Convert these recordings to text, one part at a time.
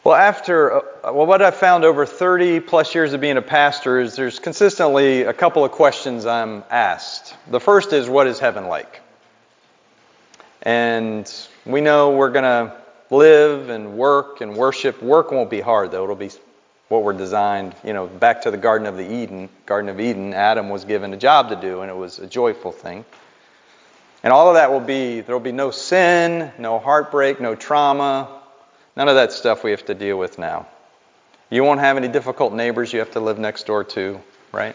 What I've found over 30 plus years of being a pastor is there's consistently a couple of questions I'm asked. The first is, what is heaven like? And we know we're going to live and work and worship. Work won't be hard, though. It'll be what we're designed, back to the Garden of Eden, Adam was given a job to do, and it was a joyful thing. And all of that there'll be no sin, no heartbreak, no trauma. None of that stuff we have to deal with now. You won't have any difficult neighbors you have to live next door to, right?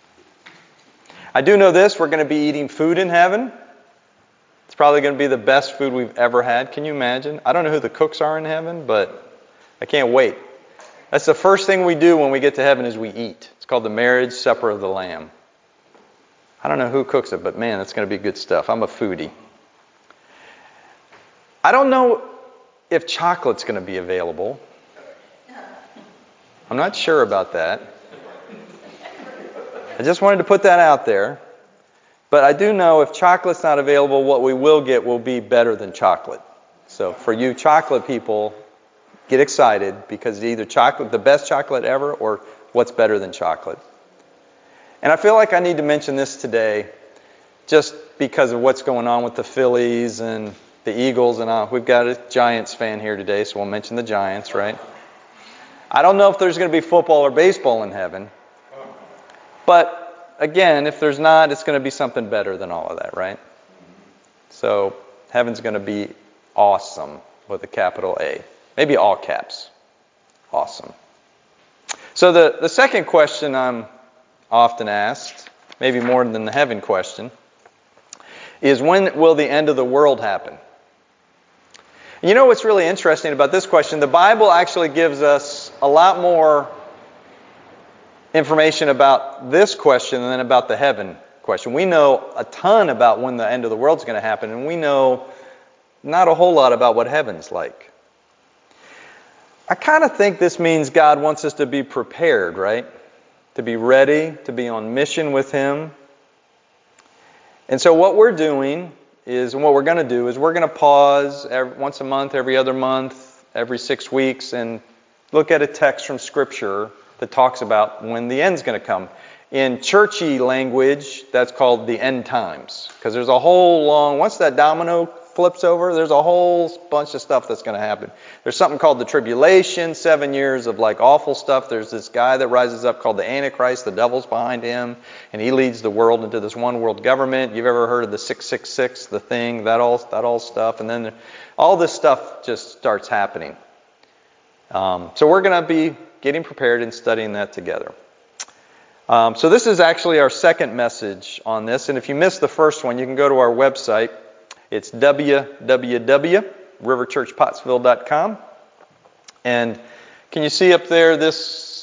I do know this, we're going to be eating food in heaven. It's probably going to be the best food we've ever had. Can you imagine? I don't know who the cooks are in heaven, but I can't wait. That's the first thing we do when we get to heaven is we eat. It's called the marriage supper of the Lamb. I don't know who cooks it, but man, that's going to be good stuff. I'm a foodie. I don't know if chocolate's going to be available. I'm not sure about that. I just wanted to put that out there. But I do know if chocolate's not available, what we will get will be better than chocolate. So for you chocolate people, get excited because it's either chocolate, the best chocolate ever, or what's better than chocolate. And I feel like I need to mention this today just because of what's going on with the Phillies and the Eagles and all. We've got a Giants fan here today, so we'll mention the Giants, right? I don't know if there's going to be football or baseball in heaven. But again, if there's not, it's going to be something better than all of that, right? So heaven's going to be awesome with a capital A. Maybe all caps. Awesome. So the second question I'm often asked, maybe more than the heaven question, is when will the end of the world happen? You know what's really interesting about this question? The Bible actually gives us a lot more information about this question than about the heaven question. We know a ton about when the end of the world's going to happen, and we know not a whole lot about what heaven's like. I kind of think this means God wants us to be prepared, right? To be ready, to be on mission with Him. And so what we're doing is, and what we're going to do is we're going to pause once a month, every other month, every 6 weeks, and look at a text from Scripture that talks about when the end's going to come. In churchy language, that's called the end times. Because there's a whole once that domino flips over, there's a whole bunch of stuff that's going to happen. There's something called the tribulation, 7 years of awful stuff. There's this guy that rises up called the Antichrist, the devil's behind him, and he leads the world into this one world government. You've ever heard of the 666, the thing, that all stuff, and then all this stuff just starts happening. So we're going to be getting prepared and studying that together. So this is actually our second message on this, and if you missed the first one, you can go to our website. It's www.riverchurchpottsville.com. And can you see up there this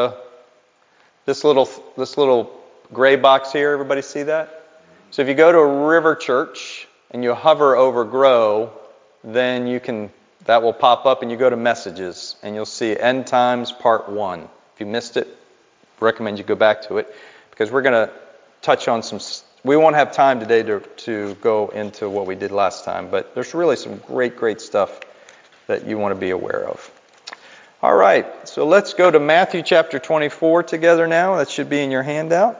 little gray box here? Everybody see that? So if you go to River Church and you hover over Grow, then that will pop up and you go to Messages and you'll see End Times Part 1. If you missed it, I recommend you go back to it because we're going to touch on we won't have time today to go into what we did last time, but there's really some great stuff that you want to be aware of. All right, so let's go to Matthew chapter 24 together now. That should be in your handout.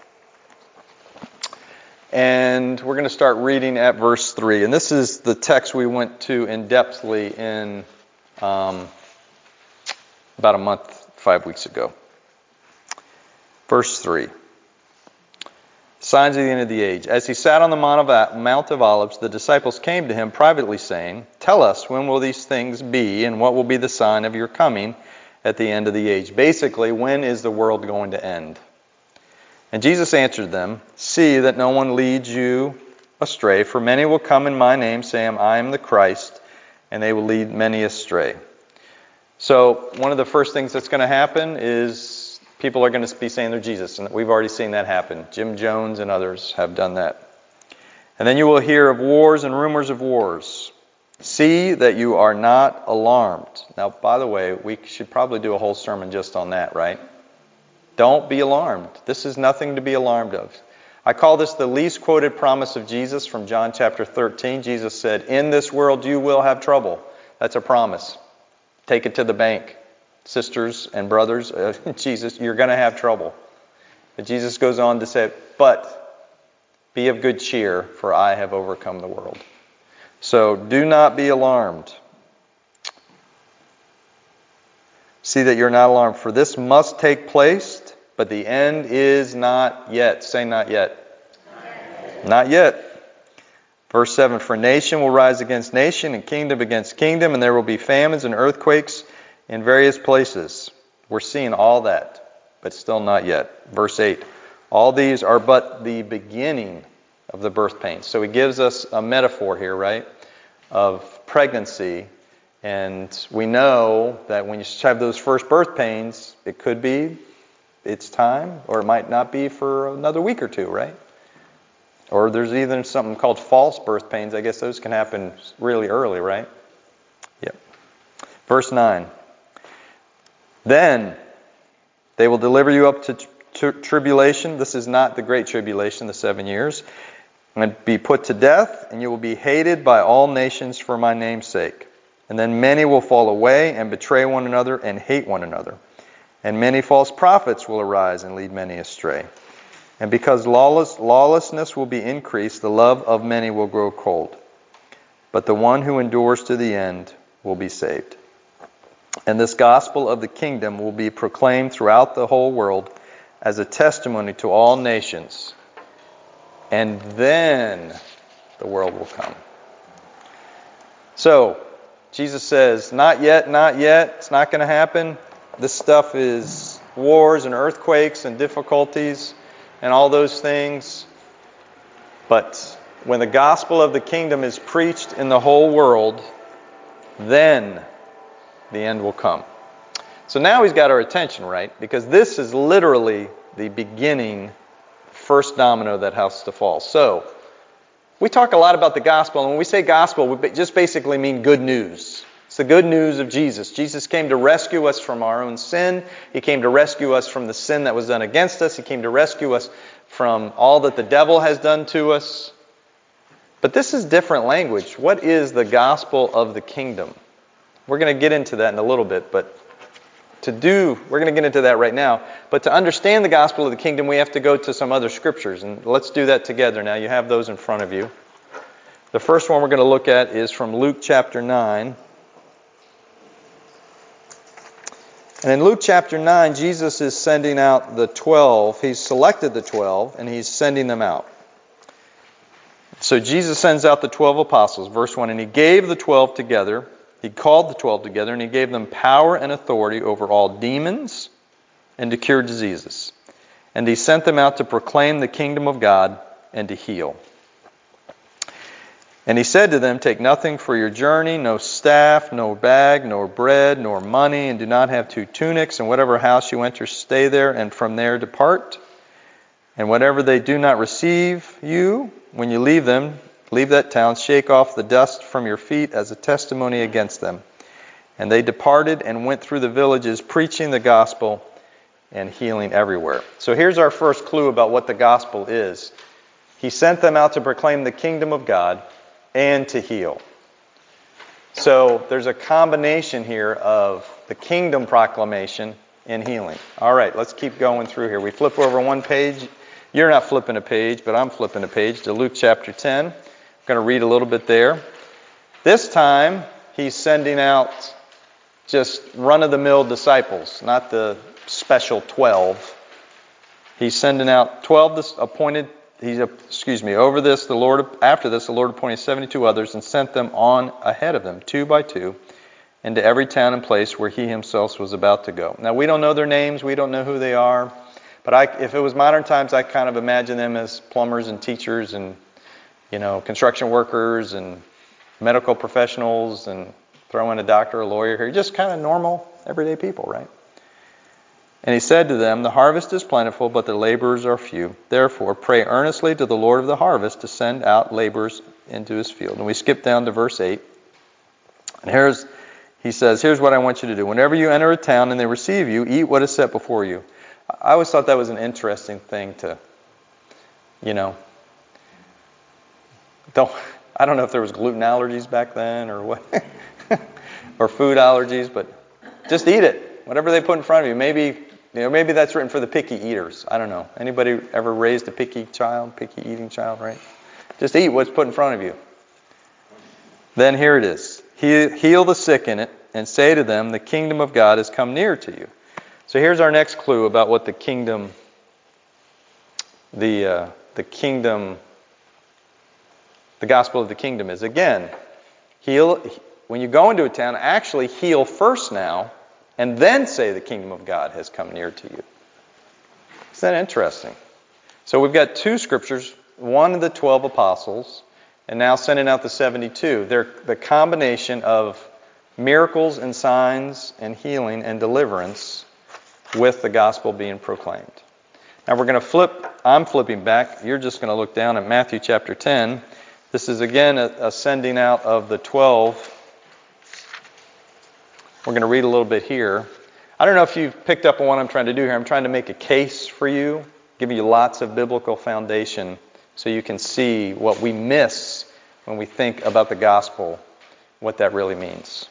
And we're going to start reading at verse 3. And this is the text we went to in-depthly in about a month, 5 weeks ago. Verse 3. Signs of the end of the age. As he sat on the Mount of Olives, the disciples came to him privately saying, "Tell us, when will these things be, and what will be the sign of your coming at the end of the age?" Basically, when is the world going to end? And Jesus answered them, "See that no one leads you astray, for many will come in my name, saying, I am the Christ, and they will lead many astray." So one of the first things that's going to happen is people are going to be saying they're Jesus, and we've already seen that happen. Jim Jones and others have done that. And then you will hear of wars and rumors of wars. See that you are not alarmed. Now, by the way, we should probably do a whole sermon just on that, right? Don't be alarmed. This is nothing to be alarmed of. I call this the least quoted promise of Jesus from John chapter 13. Jesus said, "In this world you will have trouble." That's a promise. Take it to the bank. Sisters and brothers, Jesus, you're going to have trouble. But Jesus goes on to say, but be of good cheer, for I have overcome the world. So do not be alarmed. See that you're not alarmed, for this must take place, but the end is not yet. Say not yet. Not yet. Verse 7, for nation will rise against nation and kingdom against kingdom, and there will be famines and earthquakes in various places. We're seeing all that, but still not yet. Verse 8, all these are but the beginning of the birth pains. So he gives us a metaphor here, right, of pregnancy. And we know that when you have those first birth pains, it could be it's time, or it might not be for another week or two, right? Or there's even something called false birth pains. I guess those can happen really early, right? Yep. Verse 9. Then they will deliver you up to tribulation. This is not the great tribulation, the 7 years. And be put to death, and you will be hated by all nations for my name's sake. And then many will fall away and betray one another and hate one another. And many false prophets will arise and lead many astray. And because lawlessness will be increased, the love of many will grow cold. But the one who endures to the end will be saved. And this gospel of the kingdom will be proclaimed throughout the whole world as a testimony to all nations. And then the world will come. So, Jesus says, not yet, not yet. It's not going to happen. This stuff is wars and earthquakes and difficulties and all those things. But when the gospel of the kingdom is preached in the whole world, then the end will come. So now he's got our attention, right? Because this is literally the beginning, first domino that has to fall. So, we talk a lot about the gospel, and when we say gospel, we just basically mean good news. It's the good news of Jesus. Jesus came to rescue us from our own sin. He came to rescue us from the sin that was done against us. He came to rescue us from all that the devil has done to us. But this is different language. What is the gospel of the kingdom? We're going to get into that in a little bit, but we're going to get into that right now. But to understand the gospel of the kingdom, we have to go to some other scriptures. And let's do that together now. You have those in front of you. The first one we're going to look at is from Luke chapter 9. And in Luke chapter 9, Jesus is sending out the 12. He's selected the 12, and he's sending them out. So Jesus sends out the 12 apostles. Verse 1, and he gave the 12 together. He called the 12 together, and he gave them power and authority over all demons and to cure diseases. And he sent them out to proclaim the kingdom of God and to heal. And he said to them, take nothing for your journey, no staff, no bag, nor bread, nor money, and do not have 2 tunics. And whatever house you enter, stay there, and from there depart. And whatever they do not receive you, when you leave them, leave that town, shake off the dust from your feet as a testimony against them. And they departed and went through the villages, preaching the gospel and healing everywhere. So here's our first clue about what the gospel is. He sent them out to proclaim the kingdom of God and to heal. So there's a combination here of the kingdom proclamation and healing. All right, let's keep going through here. We flip over one page. You're not flipping a page, but I'm flipping a page to Luke chapter 10. I'm going to read a little bit there. This time, he's sending out just run-of-the-mill disciples, not the special 12. He's sending out 12 appointed. After this, the Lord appointed 72 others and sent them on ahead of them, 2 by 2, into every town and place where he himself was about to go. Now, we don't know their names. We don't know who they are. But if it was modern times, I kind of imagine them as plumbers and teachers and, construction workers and medical professionals, and throw in a doctor, a lawyer here. Just kind of normal, everyday people, right? And he said to them, the harvest is plentiful, but the laborers are few. Therefore, pray earnestly to the Lord of the harvest to send out laborers into his field. And we skip down to verse 8. And he says, here's what I want you to do. Whenever you enter a town and they receive you, eat what is set before you. I always thought that was an interesting thing to, I don't know if there was gluten allergies back then or what. or food allergies, but just eat it. Whatever they put in front of you. Maybe that's written for the picky eaters. I don't know. Anybody ever raised a picky eating child, right? Just eat what's put in front of you. Then here it is. Heal the sick in it and say to them, the kingdom of God has come near to you. So here's our next clue about what the kingdom, the gospel of the kingdom is. Again, when you go into a town, actually heal first now, and then say the kingdom of God has come near to you. Isn't that interesting? So we've got two scriptures, one of the 12 apostles, and now sending out the 72. They're the combination of miracles and signs and healing and deliverance with the gospel being proclaimed. Now we're going to flip. I'm flipping back. You're just going to look down at Matthew chapter 10. This is again a sending out of the 12. We're going to read a little bit here. I don't know if you've picked up on what I'm trying to do here. I'm trying to make a case for you, give you lots of biblical foundation so you can see what we miss when we think about the gospel, what that really means.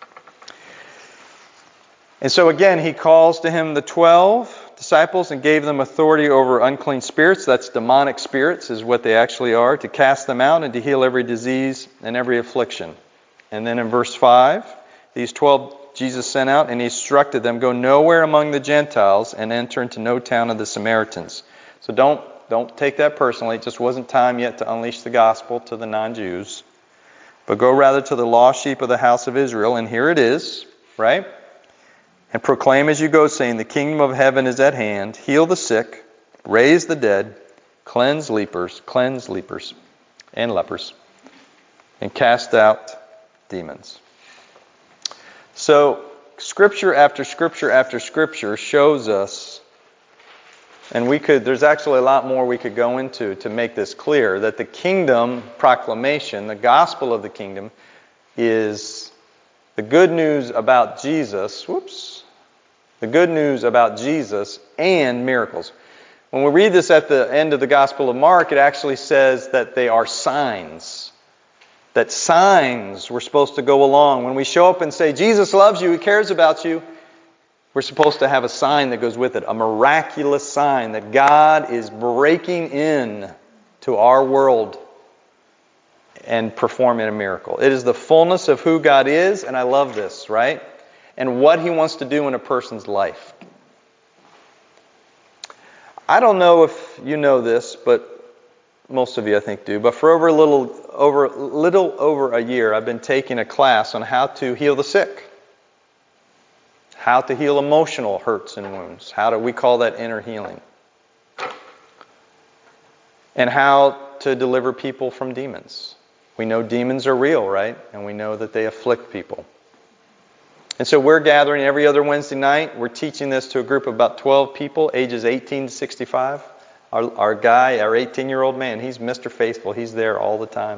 And so again, he calls to him the 12 disciples and gave them authority over unclean spirits. That's demonic spirits is what they actually are, to cast them out and to heal every disease and every affliction. And then in verse 5, these 12 Jesus sent out and he instructed them, go nowhere among the Gentiles and enter into no town of the Samaritans. So don't take that personally. It just wasn't time yet to unleash the gospel to the non-Jews. But go rather to the lost sheep of the house of Israel. And here it is, right? And proclaim as you go, saying, the kingdom of heaven is at hand. Heal the sick, raise the dead, cleanse lepers, and lepers, and cast out demons. So, scripture after scripture after scripture shows us, and there's actually a lot more we could go into to make this clear, that the kingdom proclamation, the gospel of the kingdom, is the good news about Jesus, the good news about Jesus and miracles. When we read this at the end of the Gospel of Mark, it actually says that they are signs. That signs were supposed to go along. When we show up and say, Jesus loves you, He cares about you, we're supposed to have a sign that goes with it, a miraculous sign that God is breaking in to our world and performing a miracle. It is the fullness of who God is, and I love this, right? And what He wants to do in a person's life. I don't know if you know this, but most of you I think do, but for a little over a year I've been taking a class on how to heal the sick. How to heal emotional hurts and wounds. We call that inner healing. And how to deliver people from demons. We know demons are real, right? And we know that they afflict people. And so we're gathering every other Wednesday night. We're teaching this to a group of about 12 people, ages 18 to 65. Our guy, our 18-year-old man, he's Mr. Faithful. He's there all the time.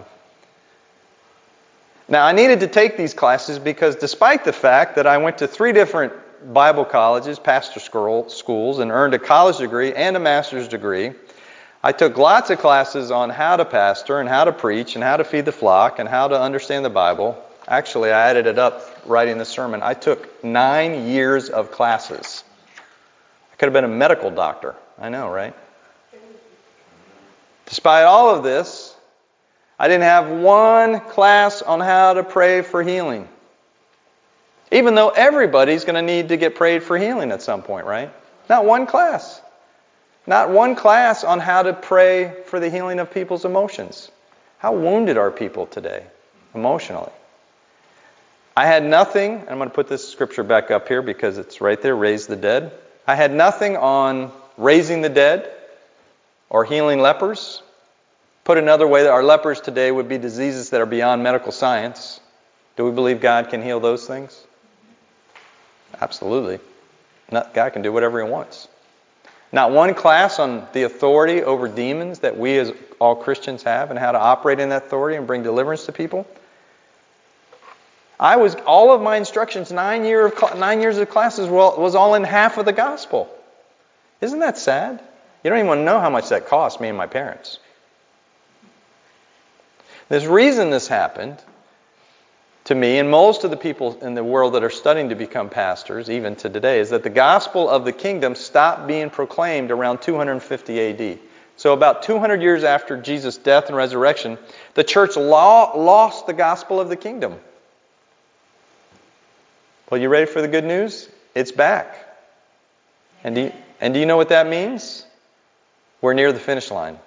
Now, I needed to take these classes because despite the fact that I went to 3 different Bible colleges, pastor schools, and earned a college degree and a master's degree, I took lots of classes on how to pastor and how to preach and how to feed the flock and how to understand the Bible. Actually, I added it up writing the sermon. I took 9 years of classes. I could have been a medical doctor. I know, right? Despite all of this, I didn't have one class on how to pray for healing. Even though everybody's going to need to get prayed for healing at some point, right? Not one class. Not one class on how to pray for the healing of people's emotions. How wounded are people today emotionally? I had nothing, I'm going to put this scripture back up here because it's right there, raise the dead. I had nothing on raising the dead or healing lepers. Put another way, our lepers today would be diseases that are beyond medical science. Do we believe God can heal those things? Absolutely. God can do whatever He wants. Not one class on the authority over demons that we as all Christians have and how to operate in that authority and bring deliverance to people. All of my instructions, 9 years of classes was all in half of the gospel. Isn't that sad? You don't even know how much that cost me and my parents. There's reason this happened to me and most of the people in the world that are studying to become pastors, even to today, is that the gospel of the kingdom stopped being proclaimed around 250 AD. So about 200 years after Jesus' death and resurrection, the church lost the gospel of the kingdom. Well, you ready for the good news? It's back. And do you know what that means? We're near the finish line.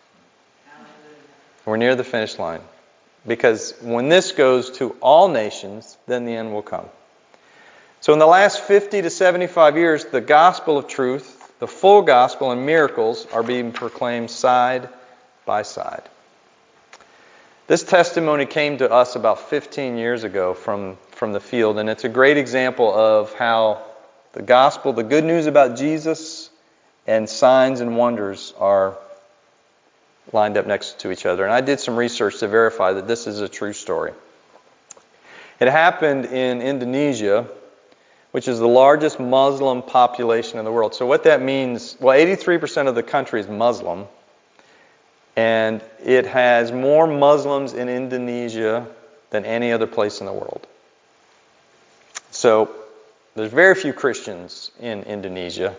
We're near the finish line. Because when this goes to all nations, then the end will come. So in the last 50 to 75 years, the gospel of truth, the full gospel and miracles are being proclaimed side by side. This testimony came to us about 15 years ago from the field, and it's a great example of how the gospel, the good news about Jesus, and signs and wonders are lined up next to each other. And I did some research to verify that this is a true story. It happened in Indonesia, which is the largest Muslim population in the world. So what that means, well, 83% of the country is Muslim, and it has more Muslims in Indonesia than any other place in the world. So there's very few Christians in Indonesia,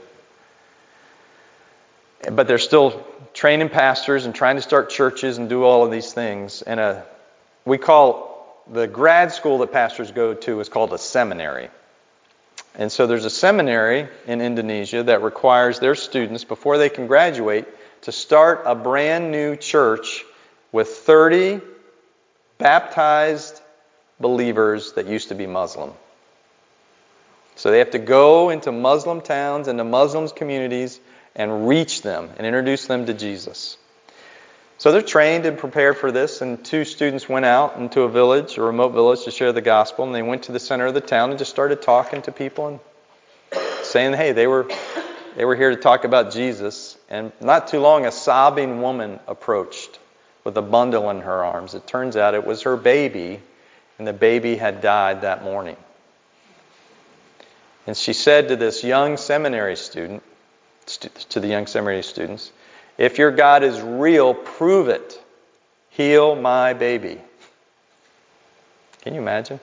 but they're still training pastors and trying to start churches and do all of these things. And we call the grad school that pastors go to is called a seminary. And so there's a seminary in Indonesia that requires their students, before they can graduate, to start a brand new church with 30 baptized believers that used to be Muslim. So they have to go into Muslim towns, into Muslim communities, and reach them and introduce them to Jesus. So they're trained and prepared for this, and 2 students went out into a village, a remote village, to share the gospel, and they went to the center of the town and just started talking to people and saying, hey, they were here to talk about Jesus. And not too long, a sobbing woman approached with a bundle in her arms. It turns out it was her baby, and the baby had died that morning. And she said to this young seminary student, to the young seminary students, if your God is real, prove it. Heal my baby. Can you imagine?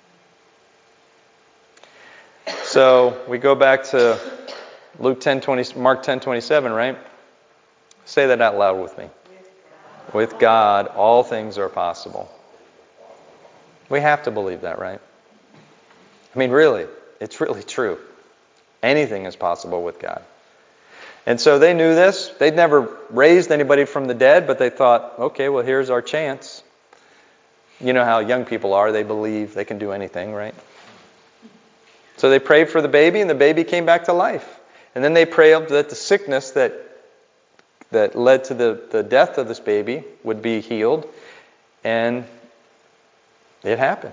So we go back to Mark 10:27, right? Say that out loud with me. With God, all things are possible. We have to believe that, right? I mean, really, it's really true. Anything is possible with God. And so they knew this. They'd never raised anybody from the dead, but they thought, okay, well, here's our chance. You know how young people are. They believe they can do anything, right? So they prayed for the baby, and the baby came back to life. And then they prayed that the sickness that led to the death of this baby would be healed. And it happened.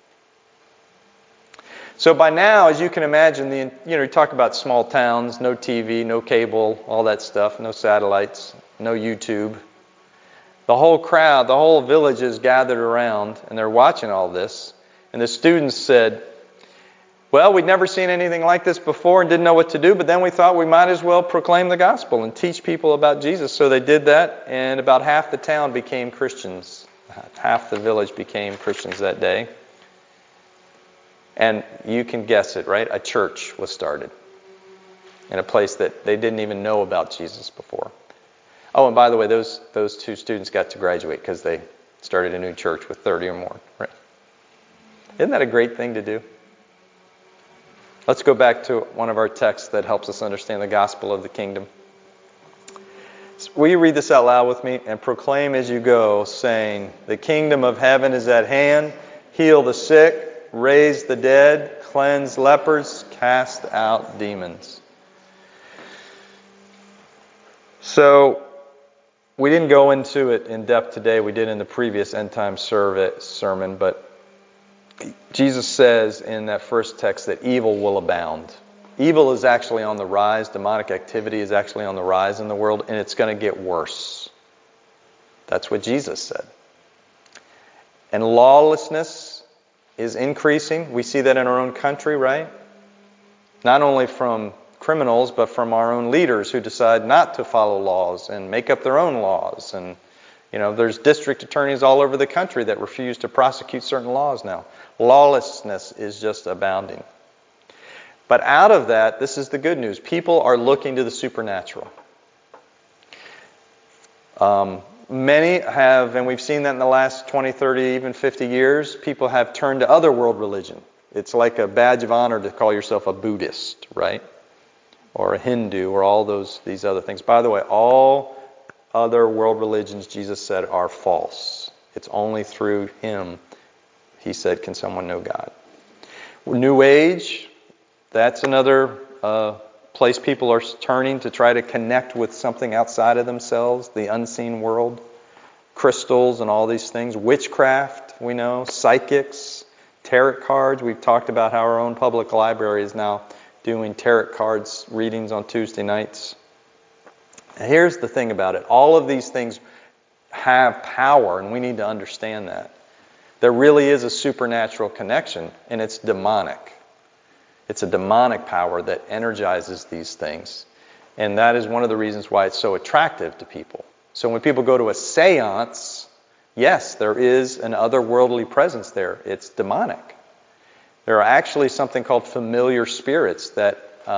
So by now, as you can imagine, you talk about small towns, no TV, no cable, all that stuff, no satellites, no YouTube. The whole crowd, the whole village is gathered around, and they're watching all this. And the students said, well, we'd never seen anything like this before and didn't know what to do, but then we thought we might as well proclaim the gospel and teach people about Jesus. So they did that, and about half the town became Christians. Half the village became Christians that day. And you can guess it, right? A church was started in a place that they didn't even know about Jesus before. Oh, and by the way, those 2 students got to graduate because they started a new church with 30 or more. Right? Isn't that a great thing to do? Let's go back to one of our texts that helps us understand the gospel of the kingdom. Will you read this out loud with me? And proclaim as you go, saying, the kingdom of heaven is at hand. Heal the sick. Raise the dead, cleanse lepers, cast out demons. So, we didn't go into it in depth today. We did in the previous end time sermon, but Jesus says in that first text that evil will abound. Evil is actually on the rise. Demonic activity is actually on the rise in the world, and it's going to get worse. That's what Jesus said. And lawlessness is increasing. We see that in our own country, right? Not only from criminals, but from our own leaders who decide not to follow laws and make up their own laws and There's district attorneys all over the country that refuse to prosecute certain laws now. Lawlessness is just abounding. But out of that, this is the good news. People are looking to the supernatural. Many have, and we've seen that in the last 20, 30, even 50 years, people have turned to other world religion. It's like a badge of honor to call yourself a Buddhist, right? Or a Hindu, or these other things. By the way, all other world religions, Jesus said, are false. It's only through Him, He said, can someone know God. New Age, that's another place people are turning to try to connect with something outside of themselves, the unseen world. Crystals and all these things. Witchcraft, we know. Psychics. Tarot cards. We've talked about how our own public library is now doing tarot cards readings on Tuesday nights. And here's the thing about it. All of these things have power, and we need to understand that. There really is a supernatural connection, and it's demonic. It's a demonic power that energizes these things. And that is one of the reasons why it's so attractive to people. So when people go to a seance, yes, there is an otherworldly presence there. It's demonic. There are actually something called familiar spirits that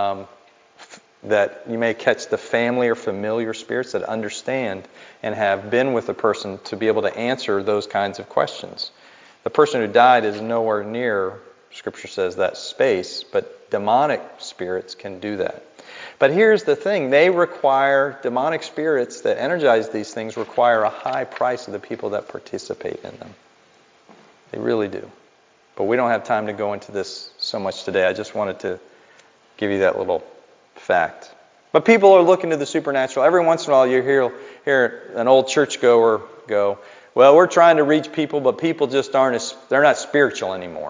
you may catch, the family or familiar spirits that understand and have been with a person to be able to answer those kinds of questions. The person who died is nowhere near, Scripture says, that space, but demonic spirits can do that. But here's the thing. Demonic spirits that energize these things require a high price of the people that participate in them. They really do. But we don't have time to go into this so much today. I just wanted to give you that little fact. But people are looking to the supernatural. Every once in a while you hear an old churchgoer go, well, we're trying to reach people, but people just they're not spiritual anymore.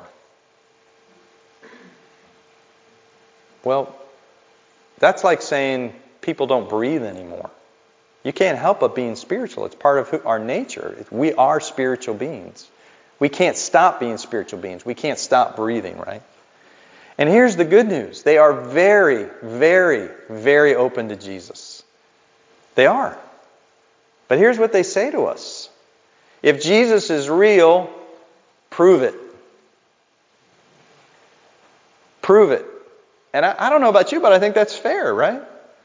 Well, that's like saying people don't breathe anymore. You can't help but being spiritual. It's part of our nature. We are spiritual beings. We can't stop being spiritual beings. We can't stop breathing, right? And here's the good news. They are very, very, very open to Jesus. They are. But here's what they say to us. If Jesus is real, prove it. Prove it. And I don't know about you, but I think that's fair, right?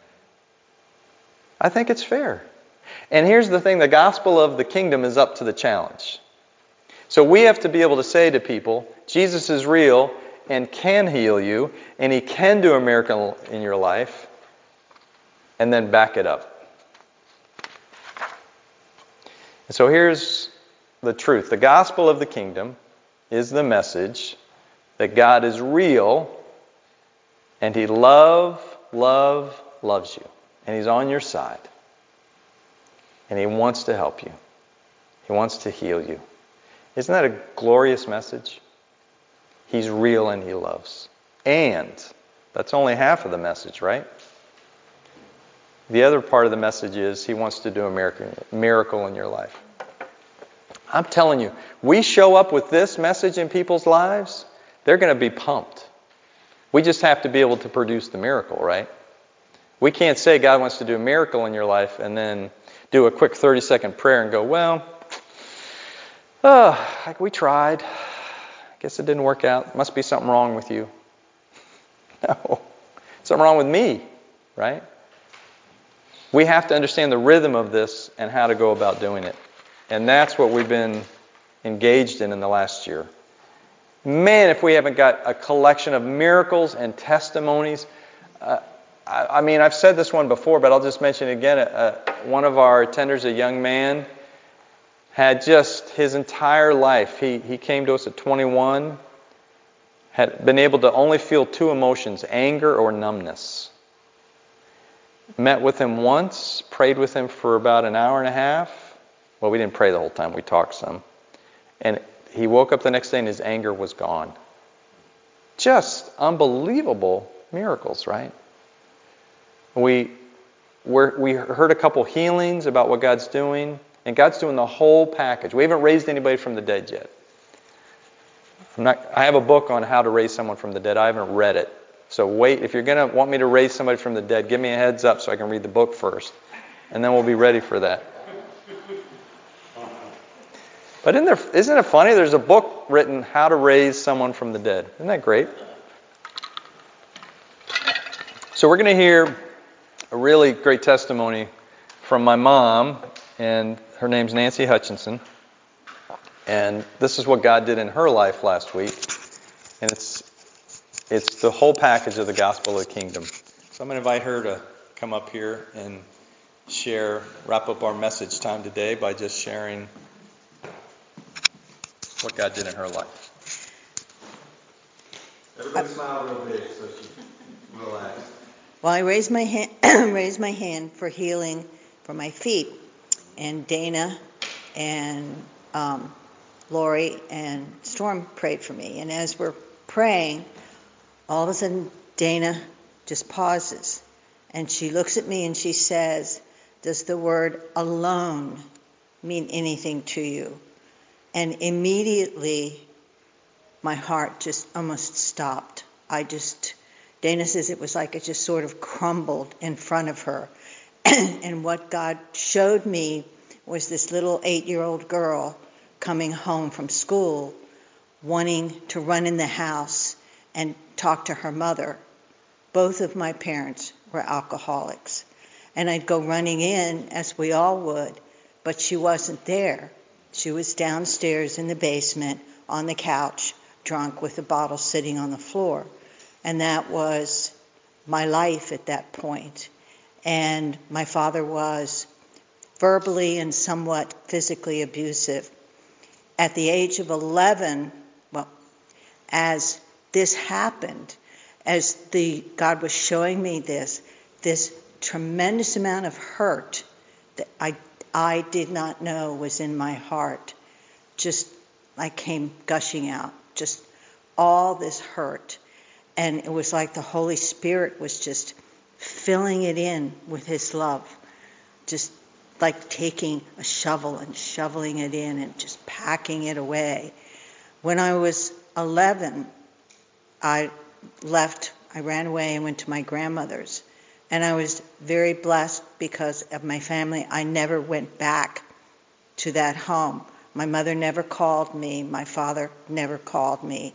I think it's fair. And here's the thing. The gospel of the kingdom is up to the challenge. So we have to be able to say to people, Jesus is real and can heal you, and He can do a miracle in your life, and then back it up. And so here's the truth. The gospel of the kingdom is the message that God is real, and He loves you. And He's on your side. And He wants to help you. He wants to heal you. Isn't that a glorious message? He's real and He loves. And that's only half of the message, right? The other part of the message is He wants to do a miracle in your life. I'm telling you, we show up with this message in people's lives, they're going to be pumped. We just have to be able to produce the miracle, right? We can't say God wants to do a miracle in your life and then do a quick 30-second prayer and go, well, we tried. I guess it didn't work out. Must be something wrong with you. No. Something wrong with me, right? We have to understand the rhythm of this and how to go about doing it. And that's what we've been engaged in the last year. Man, if we haven't got a collection of miracles and testimonies. I've said this one before, but I'll just mention it again. One of our attenders, a young man, had just his entire life. He came to us at 21, had been able to only feel two emotions, anger or numbness. Met with him once, prayed with him for about an hour and a half. Well, we didn't pray the whole time, we talked some. And he woke up the next day and his anger was gone. Just unbelievable miracles, right? We heard a couple healings about what God's doing, and God's doing the whole package. We haven't raised anybody from the dead yet. I have a book on how to raise someone from the dead. I haven't read it. So wait, if you're going to want me to raise somebody from the dead, give me a heads up so I can read the book first. And then we'll be ready for that. But isn't it funny? There's a book written, How to Raise Someone from the Dead. Isn't that great? So we're going to hear a really great testimony from my mom, and her name's Nancy Hutchinson. And this is what God did in her life last week. And it's the whole package of the gospel of the kingdom. So I'm going to invite her to come up here and wrap up our message time today by just sharing what God did in her life. Everybody smile real big so she can relax. Well, I raised my hand for healing for my feet, and Dana and Lori and Storm prayed for me. And as we're praying, all of a sudden Dana just pauses, and she looks at me and she says, "Does the word alone mean anything to you?" And immediately my heart just almost stopped. Dana says it was like it just sort of crumbled in front of her. And what God showed me was this little 8-year-old girl coming home from school, wanting to run in the house and talk to her mother. Both of my parents were alcoholics. And I'd go running in, as we all would, but she wasn't there. She was downstairs in the basement on the couch, drunk, with a bottle sitting on the floor. And that was my life at that point. And my father was verbally and somewhat physically abusive. At the age of 11, as this happened, as God was showing me this tremendous amount of hurt that I did not know was in my heart, just like came gushing out, just all this hurt. And it was like the Holy Spirit was just filling it in with His love, just like taking a shovel and shoveling it in and just packing it away. When I was 11, I ran away and went to my grandmother's. And I was very blessed because of my family. I never went back to that home. My mother never called me. My father never called me.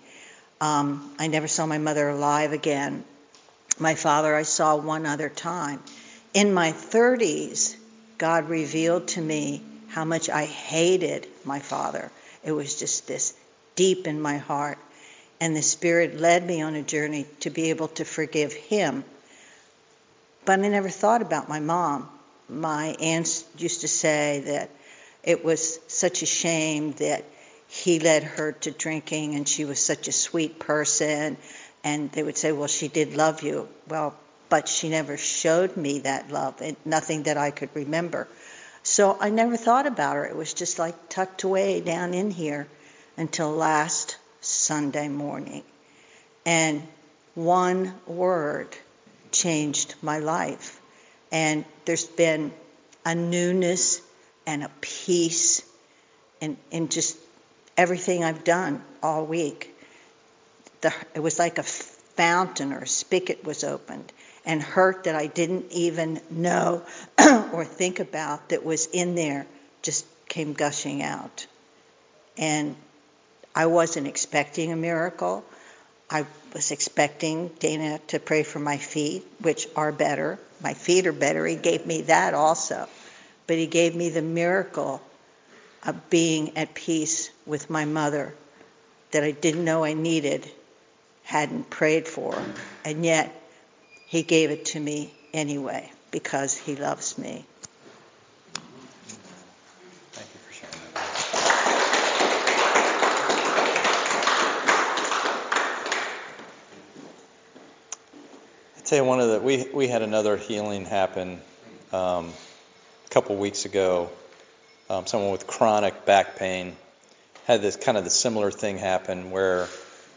I never saw my mother alive again. My father I saw one other time. In my 30s, God revealed to me how much I hated my father. It was just this deep in my heart. And the Spirit led me on a journey to be able to forgive him. But I never thought about my mom. My aunts used to say that it was such a shame that he led her to drinking and she was such a sweet person. And they would say, well, she did love you. Well, but she never showed me that love, and nothing that I could remember. So I never thought about her. It was just like tucked away down in here until last Sunday morning. And one word changed my life. And there's been a newness and a peace in just everything I've done all week. It was like a fountain or a spigot was opened, and hurt that I didn't even know or think about that was in there just came gushing out. And I wasn't expecting a miracle. I was expecting Dana to pray for my feet, which are better. My feet are better. He gave me that also. But he gave me the miracle of being at peace with my mother that I didn't know I needed, hadn't prayed for, and yet he gave it to me anyway because he loves me. Thank you for sharing that. I tell you, we had another healing happen a couple weeks ago. Someone with chronic back pain had this similar thing happen where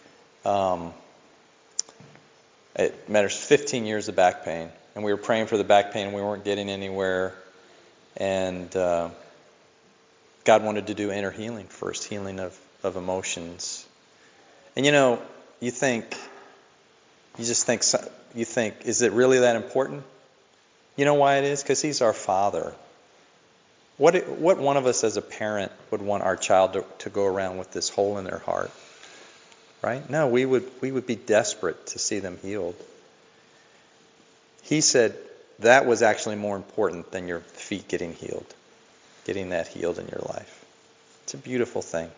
it matters 15 years of back pain, and we were praying for the back pain and we weren't getting anywhere, and God wanted to do inner healing first, healing of emotions. And you think, is it really that important? You know why it is? Because He's our Father. What one of us as a parent would want our child to go around with this hole in their heart? Right? No, we would be desperate to see them healed. He said that was actually more important than your feet getting healed, getting that healed in your life. It's a beautiful thing.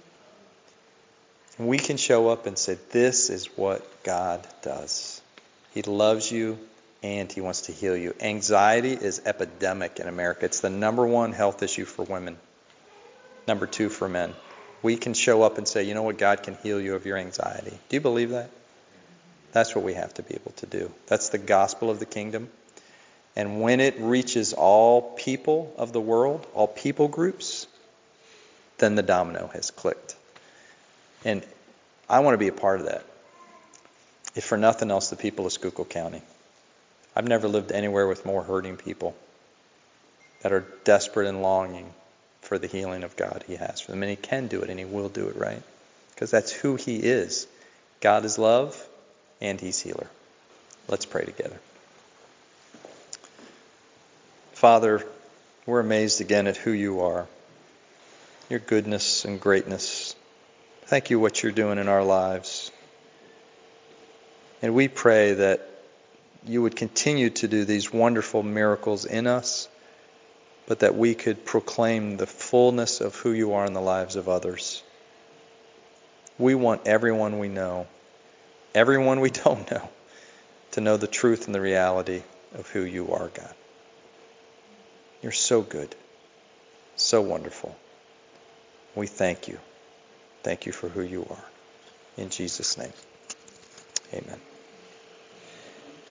And we can show up and say, this is what God does. He loves you and he wants to heal you. Anxiety is epidemic in America. It's the number one health issue for women. Number 2 for men. We can show up and say, you know what, God can heal you of your anxiety. Do you believe that? That's what we have to be able to do. That's the gospel of the kingdom. And when it reaches all people of the world, all people groups, then the domino has clicked. And I want to be a part of that. If for nothing else, the people of Schuylkill County. I've never lived anywhere with more hurting people that are desperate and longing for the healing of God he has for them. And he can do it and he will do it, right? Because that's who he is. God is love and he's healer. Let's pray together. Father, we're amazed again at who you are, your goodness and greatness. Thank you what you're doing in our lives. And we pray that you would continue to do these wonderful miracles in us, but that we could proclaim the fullness of who you are in the lives of others. We want everyone we know, everyone we don't know, to know the truth and the reality of who you are, God. You're so good, so wonderful. We thank you. Thank you for who you are. In Jesus' name, amen.